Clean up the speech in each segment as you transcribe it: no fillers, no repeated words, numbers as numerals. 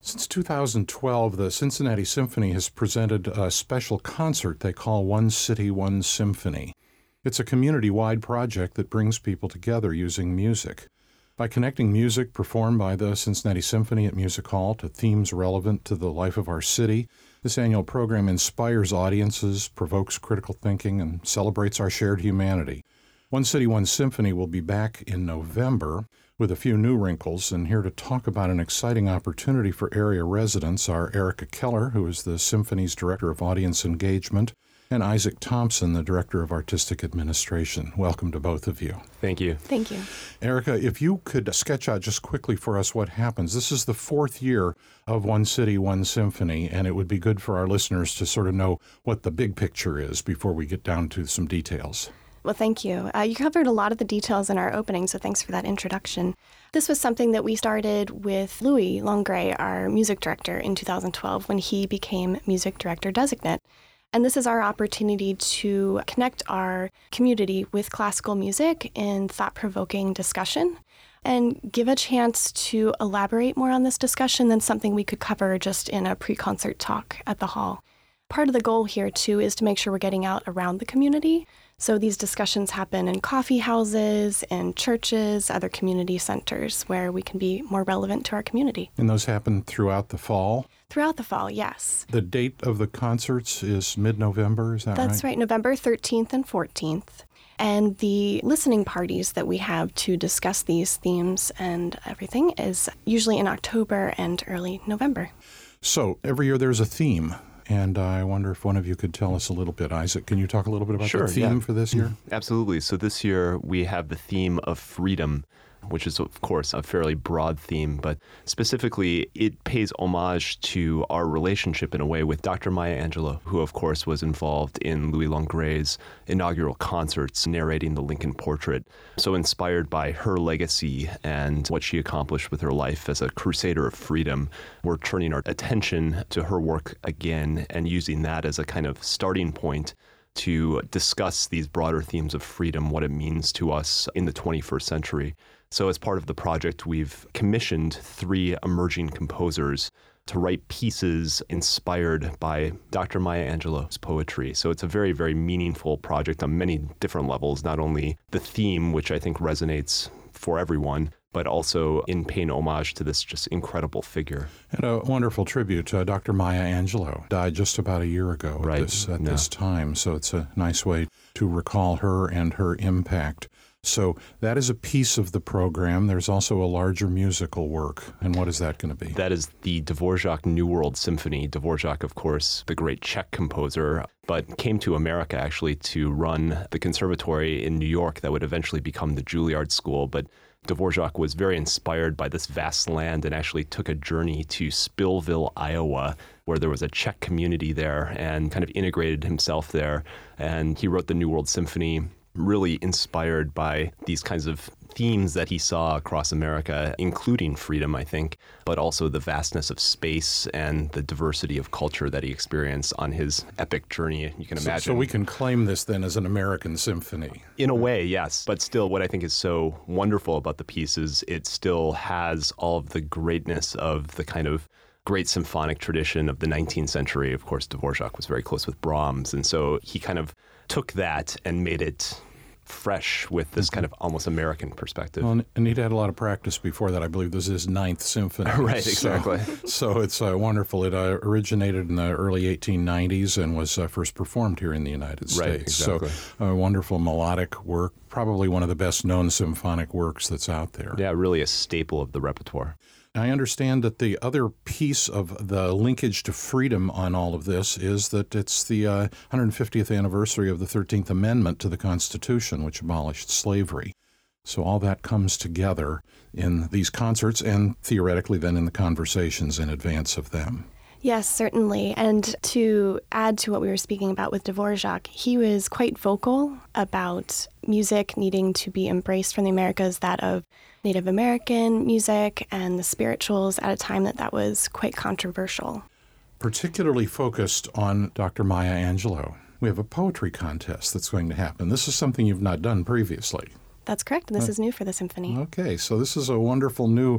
Since 2012, the Cincinnati Symphony has presented a special concert they call One City, One Symphony. It's a community-wide project that brings people together using music. By connecting music performed by the Cincinnati Symphony at Music Hall to themes relevant to the life of our city, this annual program inspires audiences, provokes critical thinking, and celebrates our shared humanity. One City, One Symphony will be back in November with a few new wrinkles, and here to talk about an exciting opportunity for area residents are Erica Keller, who is the Symphony's Director of Audience Engagement, and Isaac Thompson, the Director of Artistic Administration. Welcome to both of you. Thank you. Thank you. Erica, if you could sketch out just quickly for us what happens. This is the fourth year of One City, One Symphony, and it would be good for our listeners to sort of know what the big picture is before we get down to some details. Well, thank you. You covered a lot of the details in our opening, so thanks for that introduction. This was something that we started with Louis Longray, our music director, in 2012 when he became music director designate. And this is our opportunity to connect our community with classical music in thought-provoking discussion and give a chance to elaborate more on this discussion than something we could cover just in a pre-concert talk at the hall. Part of the goal here, too, is to make sure we're getting out around the community. So these discussions happen in coffee houses, in churches, other community centers where we can be more relevant to our community. And those happen throughout the fall? Throughout the fall, yes. The date of the concerts is mid-November, is that right? That's right, November 13th and 14th. And the listening parties that we have to discuss these themes and everything is usually in October and early November. So every year there's a theme. And I wonder if one of you could tell us a little bit. Isaac, can you talk a little bit about the theme for this year? Absolutely. So this year we have the theme of freedom, which is, of course, a fairly broad theme, but specifically it pays homage to our relationship in a way with Dr. Maya Angelou, who, of course, was involved in Louis Longray's inaugural concerts narrating the Lincoln Portrait. So inspired by her legacy and what she accomplished with her life as a crusader of freedom, we're turning our attention to her work again and using that as a kind of starting point to discuss these broader themes of freedom, what it means to us in the 21st century. So as part of the project, we've commissioned 3 emerging composers to write pieces inspired by Dr. Maya Angelou's poetry. So it's a very, very meaningful project on many different levels, not only the theme, which I think resonates for everyone, but also in paying homage to this just incredible figure. And a wonderful tribute to Dr. Maya Angelou, died just about a year ago at this time. So it's a nice way to recall her and her impact. So that is a piece of the program. There's also a larger musical work. And what is that going to be? That is the Dvorak New World Symphony. Dvorak, of course, the great Czech composer, but came to America actually to run the conservatory in New York that would eventually become the Juilliard School. But Dvorak was very inspired by this vast land and actually took a journey to Spillville, Iowa, where there was a Czech community there and kind of integrated himself there. And he wrote the New World Symphony, really inspired by these kinds of themes that he saw across America, including freedom, I think, but also the vastness of space and the diversity of culture that he experienced on his epic journey. You can imagine. So we can claim this then as an American symphony. In a way, yes. But still, what I think is so wonderful about the piece is it still has all of the greatness of the kind of great symphonic tradition of the 19th century. Of course, Dvorak was very close with Brahms, and so he kind of took that and made it fresh with this kind of almost American perspective. Well, and he'd had a lot of practice before that. I believe this is his 9th symphony. Right, exactly. So it's wonderful. It originated in the early 1890s and was first performed here in the United States. Right, exactly. So a wonderful melodic work, probably one of the best known symphonic works that's out there. Yeah, really a staple of the repertoire. I understand that the other piece of the linkage to freedom on all of this is that it's the 150th anniversary of the 13th Amendment to the Constitution, which abolished slavery. So all that comes together in these concerts and theoretically then in the conversations in advance of them. Yes, certainly. And to add to what we were speaking about with Dvorak, he was quite vocal about music needing to be embraced from the Americas, that of Native American music and the spirituals at a time that was quite controversial. Particularly focused on Dr. Maya Angelou. We have a poetry contest that's going to happen. This is something you've not done previously. That's correct. This is new for the symphony. Okay, so this is a wonderful new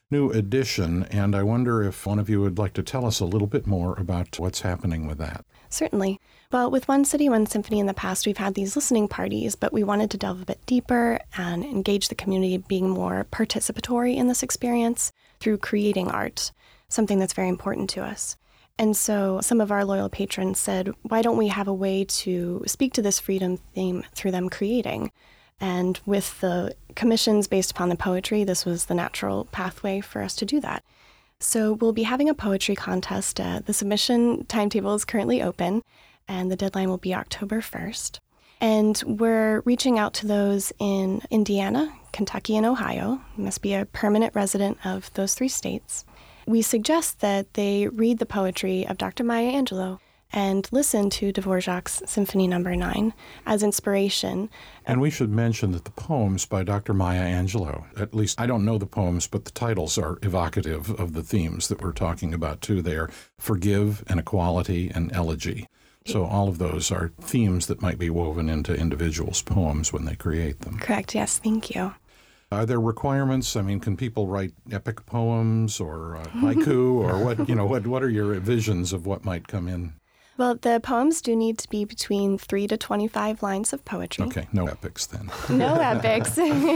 new edition, and I wonder if one of you would like to tell us a little bit more about what's happening with that. Certainly. Well, with One City, One Symphony in the past, we've had these listening parties, but we wanted to delve a bit deeper and engage the community being more participatory in this experience through creating art, something that's very important to us. And so some of our loyal patrons said, why don't we have a way to speak to this freedom theme through them creating? And with the commissions based upon the poetry, this was the natural pathway for us to do that. So we'll be having a poetry contest. The submission timetable is currently open, and the deadline will be October 1st. And we're reaching out to those in Indiana, Kentucky, and Ohio. You must be a permanent resident of those 3 states. We suggest that they read the poetry of Dr. Maya Angelou and listen to Dvorak's Symphony No. 9 as inspiration. And we should mention that the poems by Dr. Maya Angelou, at least I don't know the poems, but the titles are evocative of the themes that we're talking about too. They are forgive and equality and elegy. So all of those are themes that might be woven into individuals' poems when they create them. Correct, yes, thank you. Are there requirements? I mean, can people write epic poems or haiku or what are your visions of what might come in? Well, the poems do need to be between 3 to 25 lines of poetry. Okay, no epics then. No epics.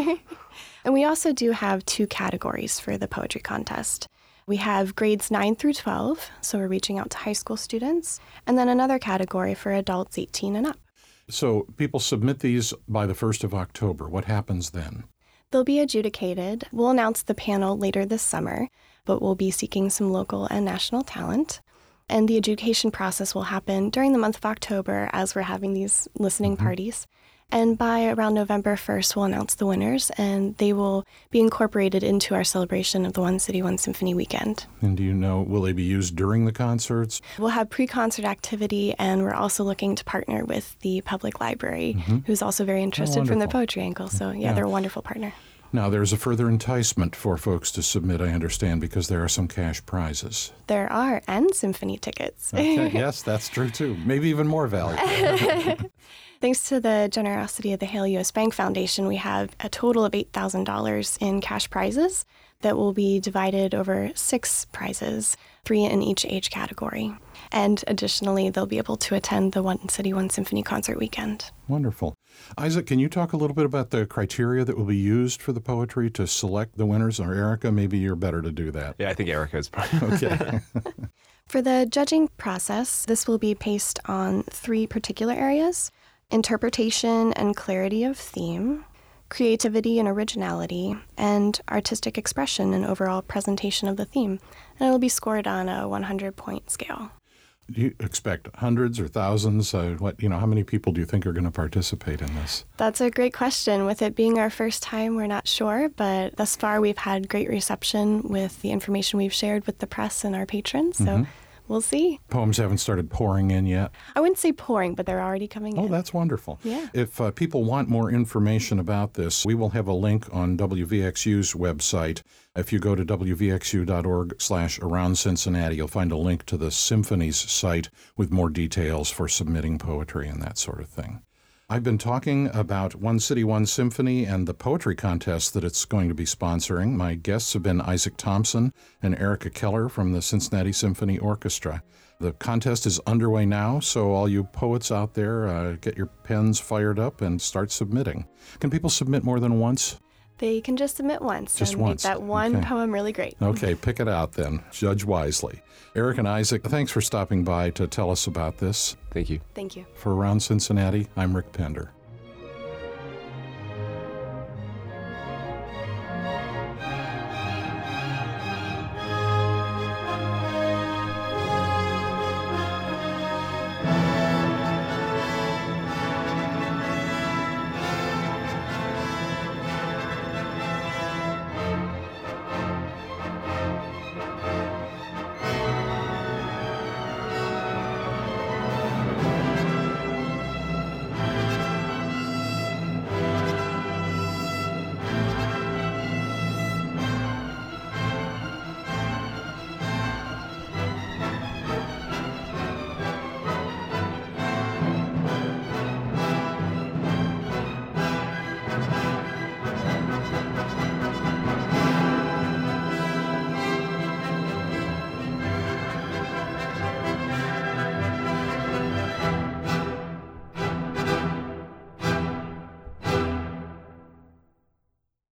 And we also do have 2 categories for the poetry contest. We have grades 9 through 12, so we're reaching out to high school students, and then another category for adults 18 and up. So people submit these by the 1st of October. What happens then? They'll be adjudicated. We'll announce the panel later this summer, but we'll be seeking some local and national talent. And the adjudication process will happen during the month of October as we're having these listening parties. And by around November 1st, we'll announce the winners, and they will be incorporated into our celebration of the One City, One Symphony weekend. And do you know, will they be used during the concerts? We'll have pre-concert activity, and we're also looking to partner with the public library, who's also very interested from the poetry angle. So, yeah, they're a wonderful partner. Now, there's a further enticement for folks to submit, I understand, because there are some cash prizes. There are, and symphony tickets. Okay, yes, that's true, too. Maybe even more valuable. Thanks to the generosity of the Hale U.S. Bank Foundation, we have a total of $8,000 in cash prizes that will be divided over 6 prizes, 3 in each age category. And additionally, they'll be able to attend the One City, One Symphony concert weekend. Wonderful. Isaac, can you talk a little bit about the criteria that will be used for the poetry to select the winners? Or Erica, maybe you're better to do that. Yeah, I think Erica is probably. Okay. For the judging process, this will be based on 3 particular areas: interpretation and clarity of theme, creativity and originality, and artistic expression and overall presentation of the theme. And it'll be scored on a 100-point scale. Do you expect hundreds or thousands? How many people do you think are going to participate in this? That's a great question. With it being our first time, we're not sure, but thus far we've had great reception with the information we've shared with the press and our patrons. So we'll see. Poems haven't started pouring in yet? I wouldn't say pouring, but they're already coming in. Oh, that's wonderful. Yeah. If people want more information about this, we will have a link on WVXU's website. If you go to wvxu.org/Around Cincinnati, you'll find a link to the Symphony's site with more details for submitting poetry and that sort of thing. I've been talking about One City, One Symphony and the poetry contest that it's going to be sponsoring. My guests have been Isaac Thompson and Erica Keller from the Cincinnati Symphony Orchestra. The contest is underway now, so all you poets out there, get your pens fired up and start submitting. Can people submit more than once? They can just submit once. Just and once. Make that one Okay. poem really great. Okay, pick it out then. Judge wisely. Eric and Isaac, thanks for stopping by to tell us about this. Thank you. Thank you. For Around Cincinnati, I'm Rick Pender.